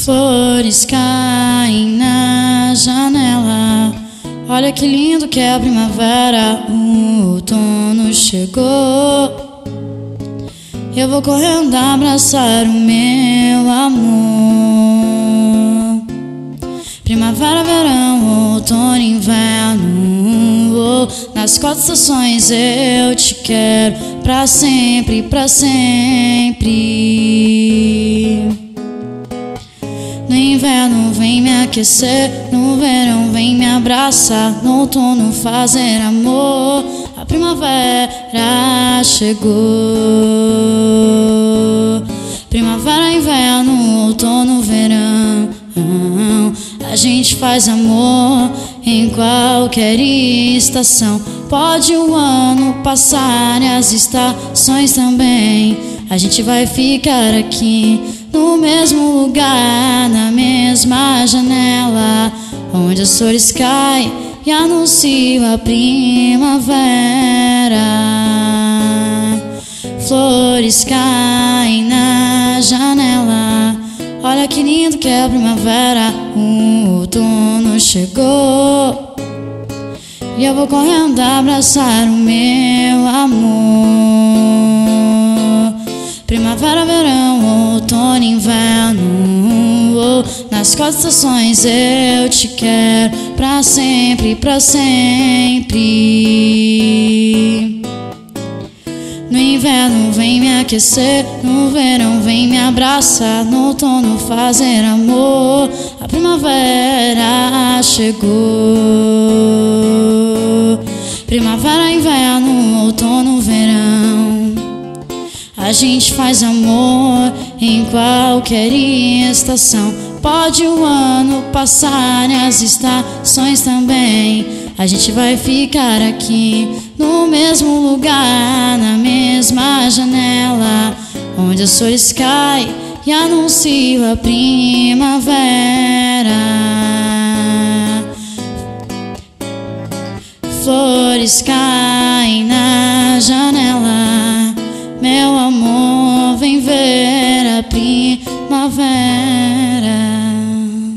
Flores caem na janela. Olha que lindo que é a primavera. O outono chegou. Eu vou correndo abraçar o meu amor. Primavera, verão, outono, inverno, oh, nas 4 estações eu te quero pra sempre, pra sempre. No inverno vem me aquecer, no verão vem me abraçar, no outono fazer amor. A primavera chegou. Primavera, inverno, outono, verão, a gente faz amor em qualquer estação. Pode o ano passar e as estações também. A gente vai ficar aqui no mesmo lugar, na mesma janela, onde as flores caem e anunciam a primavera. Flores caem na janela. Olha que lindo que é a primavera. O outono chegou. E eu vou correndo abraçar o meu amor. Primavera, verão, outono, inverno, oh, nas 4 estações eu te quero pra sempre, pra sempre. No inverno vem me aquecer, no verão vem me abraçar, no outono fazer amor. A primavera chegou. Primavera, inverno, outono, verão, a gente faz amor em qualquer estação. Pode o ano passar e as estações também. A gente vai ficar aqui no mesmo lugar, na mesma janela, onde as flores caem e anunciam a primavera. Flores caem na janela, meu amor.